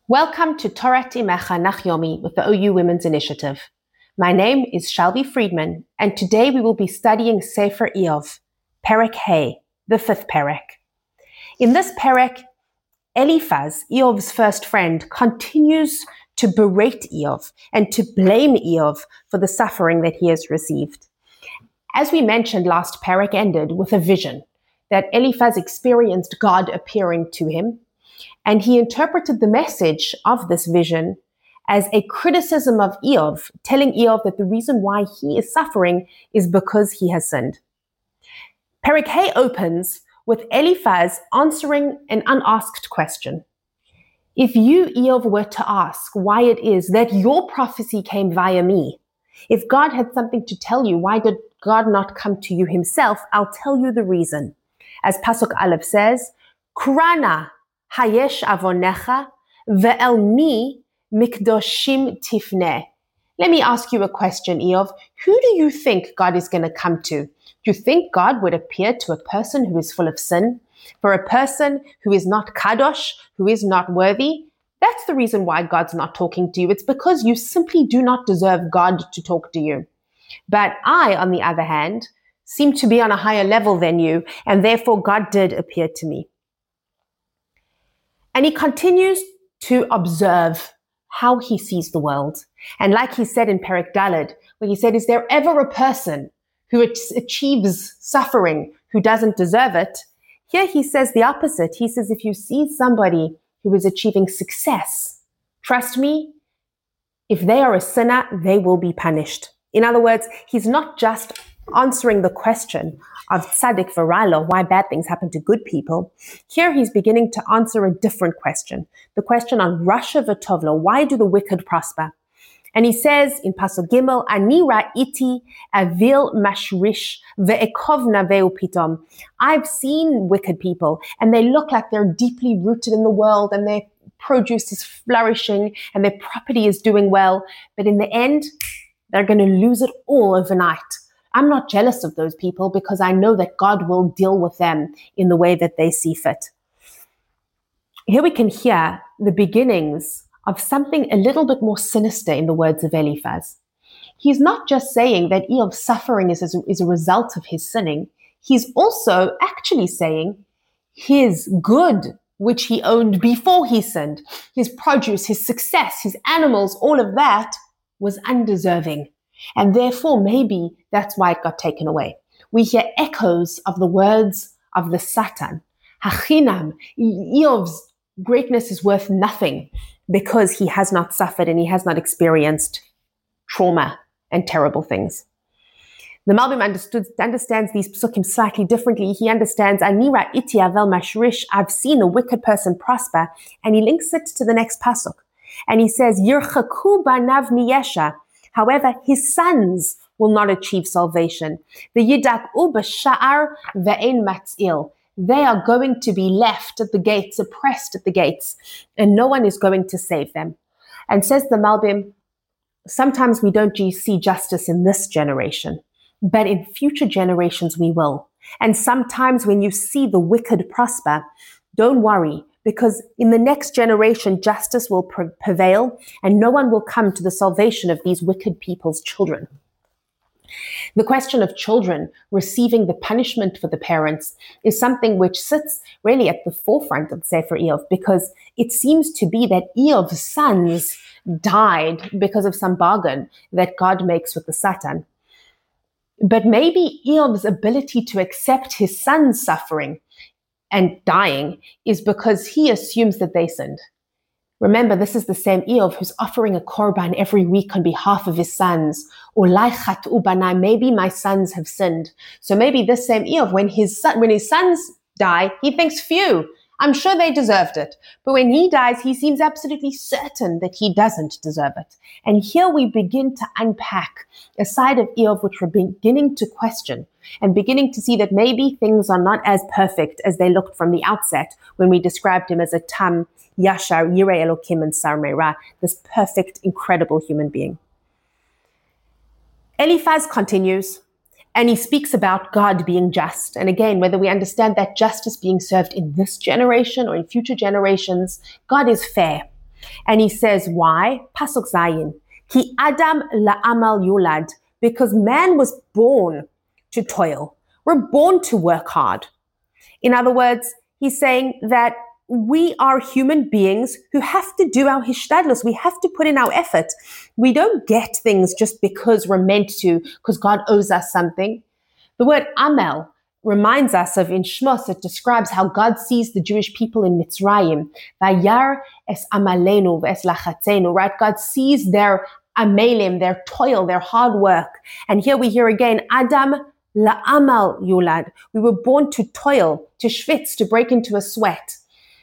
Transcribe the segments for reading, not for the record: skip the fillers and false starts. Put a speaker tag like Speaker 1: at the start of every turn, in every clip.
Speaker 1: Welcome to Torah Imecha Nach Yomi with the OU Women's Initiative. My name is Shelby Friedman, and today we will be studying Sefer Iyov, Perek Hey, the fifth Perek. In this Perek, Eliphaz, Iyov's first friend, continues to berate Iyov and to blame Iyov for the suffering that he has received. As we mentioned, last Perek ended with a vision that Eliphaz experienced God appearing to him, and he interpreted the message of this vision as a criticism of Iyov, telling Iyov that the reason why he is suffering is because he has sinned. Perek Hey opens with Eliphaz answering an unasked question. If you, Iyov, were to ask why it is that your prophecy came via me, if God had something to tell you, why did God not come to you himself? I'll tell you the reason. As Pasuk Aleph says, Krana hayesh avonecha ve'el mi mikdoshim tifneh. Let me ask you a question, Iyov. Who do you think God is going to come to? Do you think God would appear to a person who is full of sin? For a person who is not kadosh, who is not worthy? That's the reason why God's not talking to you. It's because you simply do not deserve God to talk to you. But I, on the other hand, seem to be on a higher level than you, and therefore God did appear to me. And he continues to observe how he sees the world. And like he said in Perek Daled, when he said, is there ever a person who achieves suffering who doesn't deserve it? Here he says the opposite. He says, if you see somebody who is achieving success, trust me, if they are a sinner, they will be punished. In other words, he's not just answering the question of tzaddik v'ra'lo, why bad things happen to good people. Here he's beginning to answer a different question, the question on rasha v'tovlo, why do the wicked prosper? And he says in Pasuk Gimel, Ani ra'iti avil mashrish ve'ekov naveu pitom. I've seen wicked people, and they look like they're deeply rooted in the world, and their produce is flourishing, and their property is doing well, but in the end, they're going to lose it all overnight. I'm not jealous of those people because I know that God will deal with them in the way that they see fit. Here we can hear the beginnings of something a little bit more sinister in the words of Eliphaz. He's not just saying that Iyov's suffering is a result of his sinning. He's also actually saying his good, which he owned before he sinned, his produce, his success, his animals, all of that was undeserving. And therefore, maybe that's why it got taken away. We hear echoes of the words of the Satan. Hachinam, Iyov's greatness is worth nothing because he has not suffered and he has not experienced trauma and terrible things. The Malbim understands these psukim slightly differently. He understands, Ani ra'iti avel mashrish, I've seen a wicked person prosper, and he links it to the next pasuk. And he says, Yirchaku banav miyesha, however, his sons will not achieve salvation. The yidak'u b'sha'ar ve'en matzil. They are going to be left at the gates, oppressed at the gates, and no one is going to save them. And says the Malbim, sometimes we don't see justice in this generation, but in future generations we will. And sometimes when you see the wicked prosper, don't worry, because in the next generation, justice will prevail and no one will come to the salvation of these wicked people's children. The question of children receiving the punishment for the parents is something which sits really at the forefront of Sefer Iyov, because it seems to be that Iyov's sons died because of some bargain that God makes with the Satan. But maybe Iyov's ability to accept his son's suffering and dying is because he assumes that they sinned. Remember, this is the same Iyov who's offering a korban every week on behalf of his sons. Ulai chatu banai, maybe my sons have sinned. So maybe this same Iyov, when his sons die, he thinks, phew, I'm sure they deserved it. But when he dies, he seems absolutely certain that he doesn't deserve it. And here we begin to unpack a side of Iyov which we're beginning to question and beginning to see that maybe things are not as perfect as they looked from the outset when we described him as a tam, yashar, yirei elokim, and sar meira, this perfect, incredible human being. Eliphaz continues, and he speaks about God being just. And again, whether we understand that justice being served in this generation or in future generations, God is fair. And he says, why? Pasuk Zayin. Ki Adam la'amal yulad. Because man was born to toil. We're born to work hard. In other words, he's saying that we are human beings who have to do our hishtadlus. We have to put in our effort. We don't get things just because we're meant to, because God owes us something. The word amel reminds us of in Shmos, it describes how God sees the Jewish people in Mitzrayim. Vayar es amalenu es lachatzenu, right? God sees their amelim, their toil, their hard work. And here we hear again, Adam la'amal yulad. We were born to toil, to schwitz, to break into a sweat.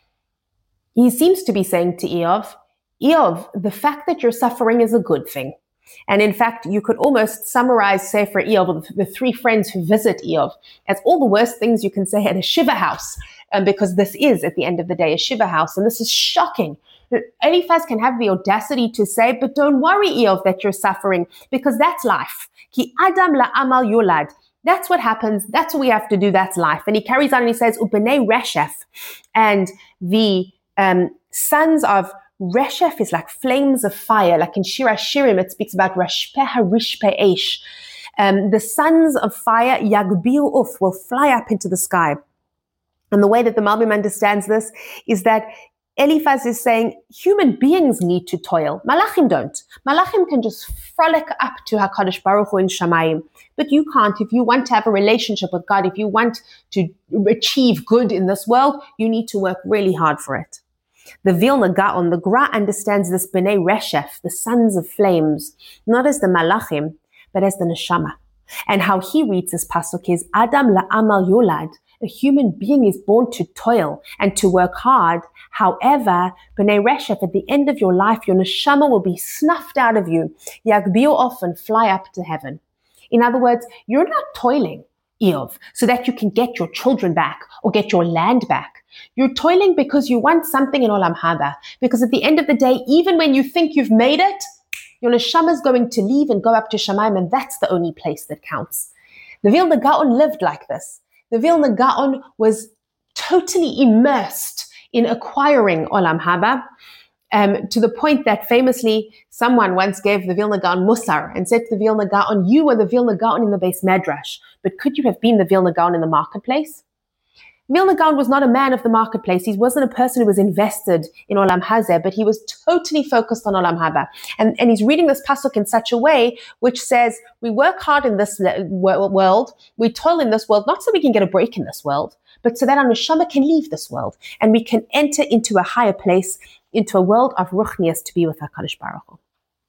Speaker 1: He seems to be saying to Eov, the fact that you're suffering is a good thing. And in fact, you could almost summarize Sefer Eov, the three friends who visit Eov, as all the worst things you can say at a shiva house, because this is, at the end of the day, a shiva house. And this is shocking. Eliphaz can have the audacity to say, but don't worry, Eov, that you're suffering, because that's life. Ki Adam la'amal yulad. That's what happens. That's what we have to do. That's life. And he carries on and he says, Ubenei Reshef. And the sons of Reshef is like flames of fire. Like in Shir HaShirim, it speaks about Rashpeh HaRishpeh Eish. The sons of fire, Yagbiu Uf, will fly up into the sky. And the way that the Malbim understands this is that Eliphaz is saying human beings need to toil. Malachim don't. Malachim can just frolic up to HaKadosh Baruch Hu in Shamayim. But you can't. If you want to have a relationship with God, if you want to achieve good in this world, you need to work really hard for it. The Vilna Gaon, the Gra, understands this Bnei Reshef, the sons of flames, not as the Malachim, but as the Neshama. And how he reads this pasuk is, Adam la'amal yulad. A human being is born to toil and to work hard. However, Bnei Reshef, at the end of your life, your neshama will be snuffed out of you. Yagbiu off and fly up to heaven. In other words, you're not toiling, Eov, so that you can get your children back or get your land back. You're toiling because you want something in Olam Haba. Because at the end of the day, even when you think you've made it, your neshama is going to leave and go up to Shamayim, and that's the only place that counts. The Vilna Gaon lived like this. The Vilna Gaon was totally immersed in acquiring Olam Haba, to the point that famously someone once gave the Vilna Gaon Musar and said to the Vilna Gaon, you were the Vilna Gaon in the Beis Medrash, but could you have been the Vilna Gaon in the marketplace? Vilna Gaon was not a man of the marketplace. He wasn't a person who was invested in Olam Hazeh, but he was totally focused on Olam Haba. And he's reading this pasuk in such a way which says, we work hard in this world, we toil in this world, not so we can get a break in this world, but so that our neshama can leave this world and we can enter into a higher place, into a world of ruchnias to be with HaKadosh Baruch Hu.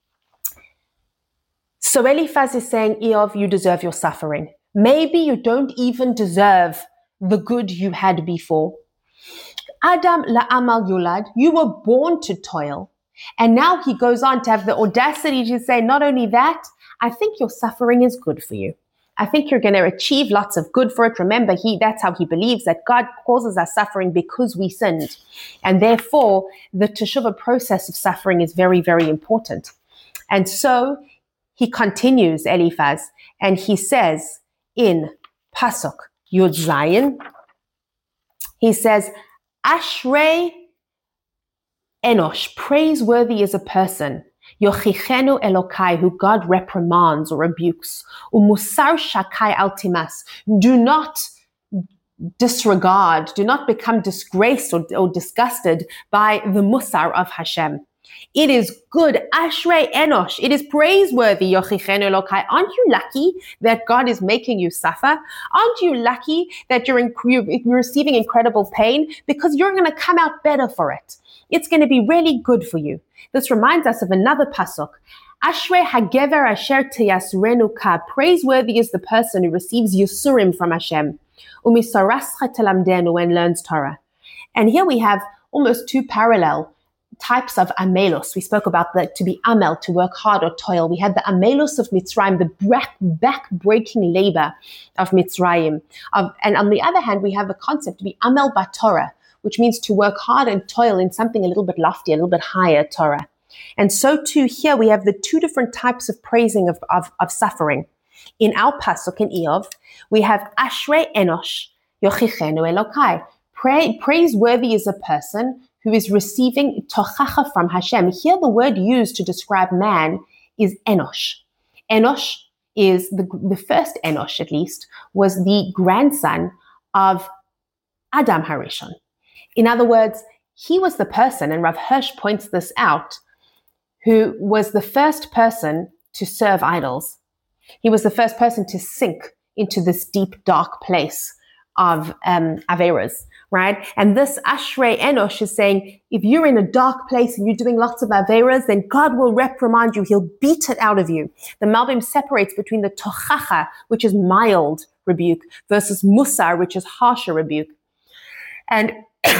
Speaker 1: So Eliphaz is saying, Eov, you deserve your suffering. Maybe you don't even deserve the good you had before. Adam la'amal yulad, you were born to toil. And now he goes on to have the audacity to say, not only that, I think your suffering is good for you. I think you're going to achieve lots of good for it. Remember, that's how he believes that God causes us suffering because we sinned. And therefore, the teshuvah process of suffering is very, very important. And so he continues, Eliphaz, and he says in Pasuk Yud Zayin, he says, Ashrei Enosh, praiseworthy is a person, Yochichenu Elokai, who God reprimands or rebukes, Umusar Shakai Altimas, do not disregard, do not become disgraced or disgusted by the Musar of Hashem. It is good, Ashrei Enosh, it is praiseworthy, Yochichenu Elokai. Aren't you lucky that God is making you suffer? Aren't you lucky that you're receiving incredible pain? Because you're going to come out better for it. It's going to be really good for you. This reminds us of another pasuk. Ashrei hagever asher teyasrenu ka. Praiseworthy is the person who receives Yisurim from Hashem. Umisarascha telamdenu, and learns Torah. And here we have almost two parallel types of amelos. We spoke about to be amel, to work hard or toil. We had the amelos of Mitzrayim, the back-breaking labor of Mitzrayim. And on the other hand, we have a concept to be amel b'Torah, which means to work hard and toil in something a little bit lofty, a little bit higher, Torah. And so too here we have the two different types of praising of suffering. In our pasuk in Eov, we have Ashrei Enosh, Yochichenu Elokai. Praiseworthy is a person who is receiving tochacha from Hashem. Here the word used to describe man is Enosh. Enosh is the first Enosh, at least, was the grandson of Adam Harishon. In other words, he was the person, and Rav Hirsch points this out, who was the first person to serve idols. He was the first person to sink into this deep, dark place of Averas, right? And this Ashrei Enosh is saying, if you're in a dark place and you're doing lots of Averas, then God will reprimand you. He'll beat it out of you. The Malbim separates between the Tochacha, which is mild rebuke, versus Musar, which is harsher rebuke. And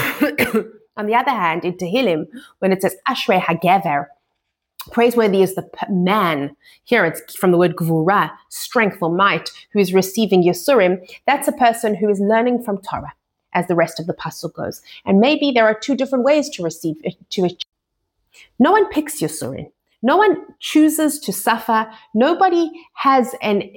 Speaker 1: on the other hand, in Tehillim, when it says Ashrei HaGever, praiseworthy is the man, here it's from the word gvura, strength or might, who is receiving Yisurim. That's a person who is learning from Torah, as the rest of the pasuk goes. And maybe there are two different ways to receive it. No one picks Yisurim. No one chooses to suffer. Nobody has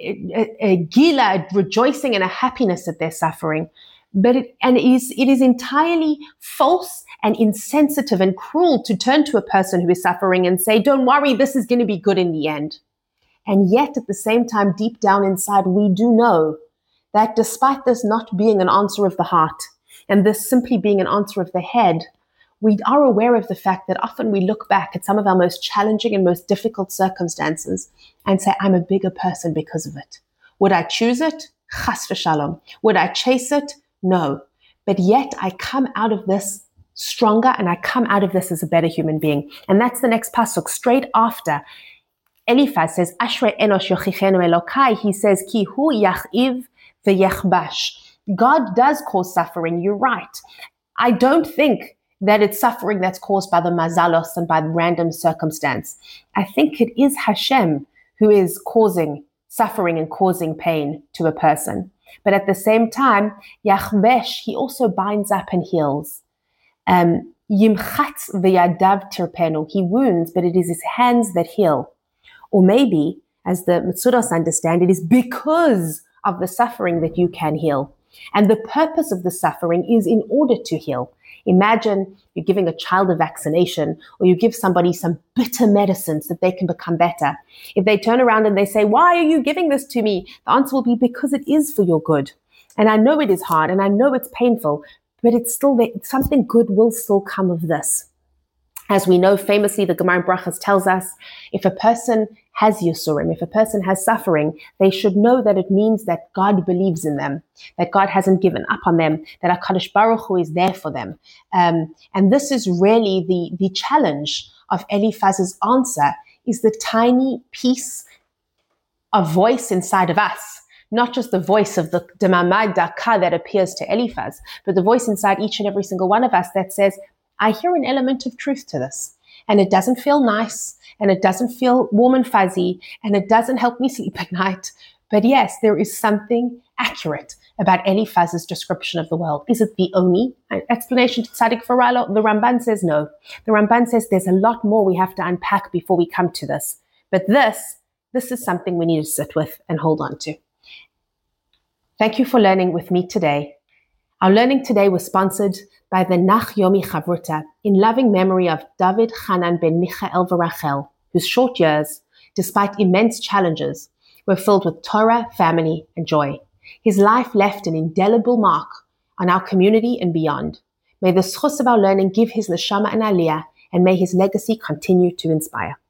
Speaker 1: a gila, a rejoicing and a happiness at their suffering. But it is entirely false and insensitive and cruel to turn to a person who is suffering and say, don't worry, this is going to be good in the end. And yet at the same time, deep down inside, we do know that despite this not being an answer of the heart and this simply being an answer of the head, we are aware of the fact that often we look back at some of our most challenging and most difficult circumstances and say, I'm a bigger person because of it. Would I choose it? Chas v'shalom. Would I chase it? No. But yet I come out of this stronger and I come out of this as a better human being. And that's the next pasuk. Straight after, Eliphaz says, Ashrei Enosh yochichenu Elokai. He says, Ki hu yachiv v'yechbash. God does cause suffering. You're right. I don't think that it's suffering that's caused by the mazalos and by the random circumstance. I think it is Hashem who is causing suffering and causing pain to a person. But at the same time, Yachbesh, he also binds up and heals. Yimchatz v'yadav tirpenu, he wounds, but it is his hands that heal. Or maybe, as the Metzudos understand, it is because of the suffering that you can heal. And the purpose of the suffering is in order to heal. Imagine you're giving a child a vaccination, or you give somebody some bitter medicines that they can become better. If they turn around and they say, why are you giving this to me? The answer will be, because it is for your good. And I know it is hard and I know it's painful, but it's still something good will still come of this. As we know, famously, the Gemara in Brachas tells us, if a person has Yisurim, if a person has suffering, they should know that it means that God believes in them, that God hasn't given up on them, that HaKadosh Baruch Hu is there for them. And this is really the challenge of Eliphaz's answer, is the tiny piece of voice inside of us. Not just the voice of the Demamad Daka that appears to Eliphaz, but the voice inside each and every single one of us that says, I hear an element of truth to this. And it doesn't feel nice, and it doesn't feel warm and fuzzy, and it doesn't help me sleep at night. But yes, there is something accurate about Eliphaz's description of the world. Is it the only explanation to Tzaddik Faralo? The Ramban says no. The Ramban says there's a lot more we have to unpack before we come to this. But this is something we need to sit with and hold on to. Thank you for learning with me today. Our learning today was sponsored by the Nach Yomi Chavruta in loving memory of David Hanan ben Michael Varachel, whose short years, despite immense challenges, were filled with Torah, family, and joy. His life left an indelible mark on our community and beyond. May the schus of our learning give his neshama an aliyah, and may his legacy continue to inspire.